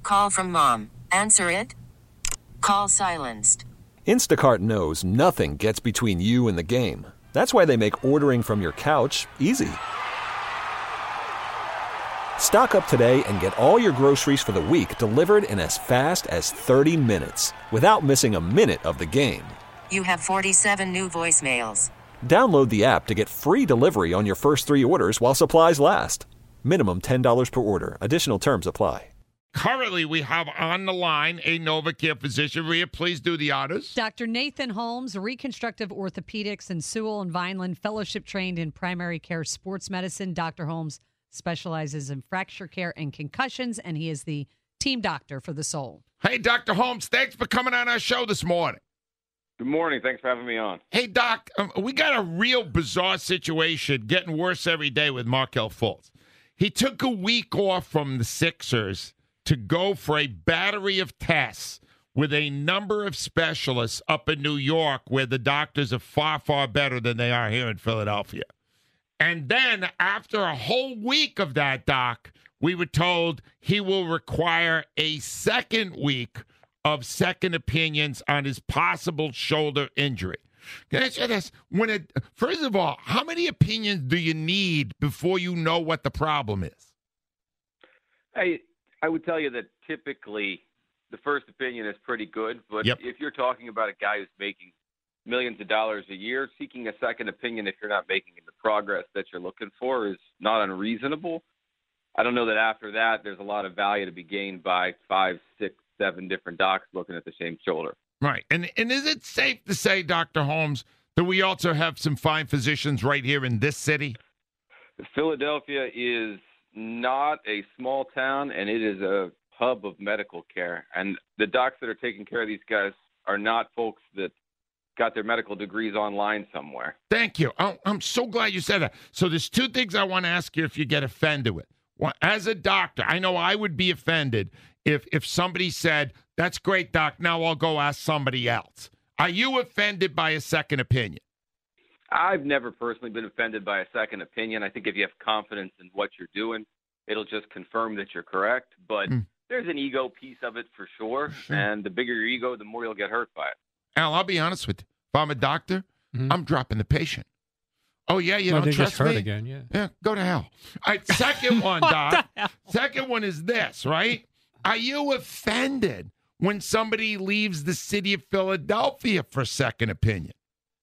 Call from mom. Answer it. Call silenced. Instacart knows nothing gets between you and the game. That's why they make ordering from your couch easy. Stock up today and get all your groceries for the week delivered in as fast as 30 minutes without missing a minute of the game. You have 47 new voicemails. Download the app to get free delivery on your first 3 orders while supplies last. Minimum $10 per order. Additional terms apply. Currently, we have on the line a NovaCare physician. Rhea, please do the honors. Dr. Nathan Holmes, reconstructive orthopedics in Sewell and Vineland, fellowship trained in primary care sports medicine. Dr. Holmes specializes in fracture care and concussions, and he is the team doctor for the Soul. Hey, Dr. Holmes, thanks for coming on our show this morning. Good morning. Thanks for having me on. Hey, Doc, we got a real bizarre situation getting worse every day with Markelle Fultz. He took a week off from the Sixers to go for a battery of tests with a number of specialists up in New York where the doctors are far, far better than they are here in Philadelphia. And then after a whole week of that, Doc, we were told he will require a second week of second opinions on his possible shoulder injury. Can I ask you this? First of all, how many opinions do you need before you know what the problem is? I would tell you that typically the first opinion is pretty good, but if you're talking about a guy who's making millions of dollars a year, seeking a second opinion if you're not making the progress that you're looking for is not unreasonable. I don't know that after that there's a lot of value to be gained by 5, 6, 7 different docs looking at the same shoulder. Right. And is it safe to say, Dr. Holmes, that we also have some fine physicians right here in this city? Philadelphia is not a small town, and it is a hub of medical care. And the docs that are taking care of these guys are not folks that got their medical degrees online somewhere. Thank you. I'm so glad you said that. So there's 2 things I want to ask you if you get offended with. Well, as a doctor, I know I would be offended if somebody said, that's great, doc, now I'll go ask somebody else. Are you offended by a second opinion? I've never personally been offended by a second opinion. I think if you have confidence in what you're doing, it'll just confirm that you're correct. But there's an ego piece of it for sure. And the bigger your ego, the more you'll get hurt by it. Al, I'll be honest with you. If I'm a doctor, I'm dropping the patient. Oh, yeah, you don't trust me? Again, yeah, go to hell. All right, second one, Doc. Second one is this, right? Are you offended when somebody leaves the city of Philadelphia for second opinion?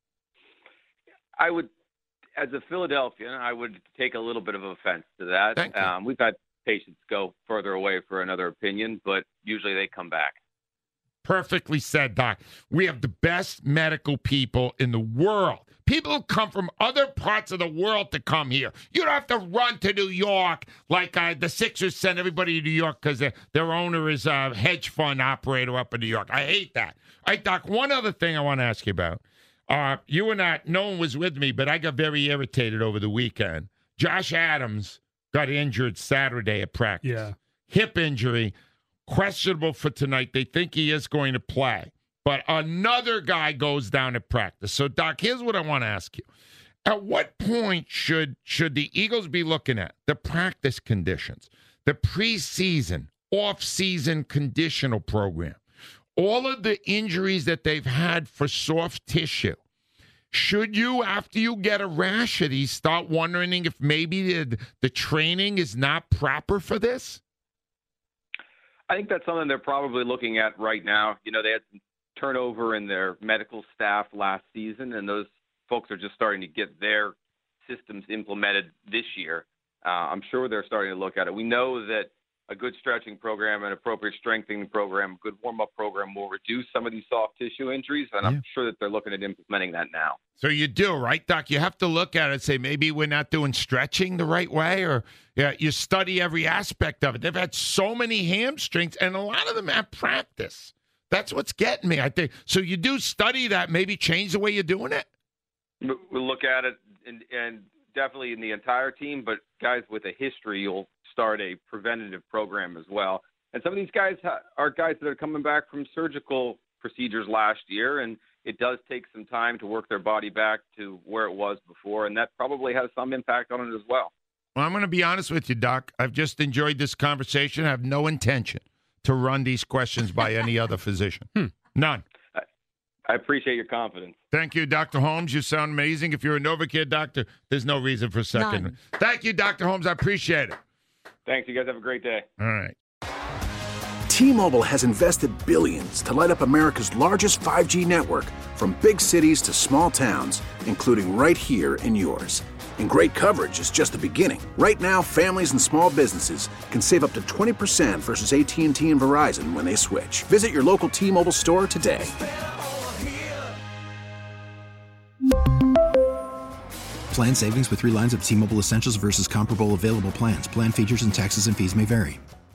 I would, as a Philadelphian, I would take a little bit of offense to that. We've had patients go further away for another opinion, but usually they come back. Perfectly said, Doc. We have the best medical people in the world. People who come from other parts of the world to come here. You don't have to run to New York like the Sixers send everybody to New York because their owner is a hedge fund operator up in New York. I hate that. All right, Doc, one other thing I want to ask you about. You and I, no one was with me, but I got very irritated over the weekend. Josh Adams got injured Saturday at practice. Yeah. Hip injury, questionable for tonight. They think he is going to play. But another guy goes down at practice. So, Doc, here's what I want to ask you. At what point should the Eagles be looking at the practice conditions, the preseason, off-season conditional program, all of the injuries that they've had for soft tissue? Should you, after you get a rash of these, start wondering if maybe the training is not proper for this? I think that's something they're probably looking at right now. You know, they had some turnover in their medical staff last season, and those folks are just starting to get their systems implemented this year. I'm sure they're starting to look at it. We know that a good stretching program, an appropriate strengthening program, a good warm-up program will reduce some of these soft tissue injuries, and I'm sure that they're looking at implementing that now. So you do, right, Doc? You have to look at it and say maybe we're not doing stretching the right way, or you study every aspect of it. They've had so many hamstrings, and a lot of them at practice. That's what's getting me, I think. So you do study that, maybe change the way you're doing it? We'll look at it, and definitely in the entire team, but guys with a history, you'll start a preventative program as well. And some of these guys are guys that are coming back from surgical procedures last year, and it does take some time to work their body back to where it was before, and that probably has some impact on it as well. Well, I'm going to be honest with you, Doc. I've just enjoyed this conversation. I have no intention to run these questions by any other physician. None. I appreciate your confidence. Thank you, Dr. Holmes. You sound amazing. If you're a NovaCare doctor, there's no reason for second. None. Thank you, Dr. Holmes. I appreciate it. Thanks. You guys have a great day. All right. T-Mobile has invested billions to light up America's largest 5G network, from big cities to small towns, including right here in yours. And great coverage is just the beginning. Right now, families and small businesses can save up to 20% versus AT&T and Verizon when they switch. Visit your local T-Mobile store today. Plan savings with 3 lines of T-Mobile Essentials versus comparable available plans. Plan features and taxes and fees may vary.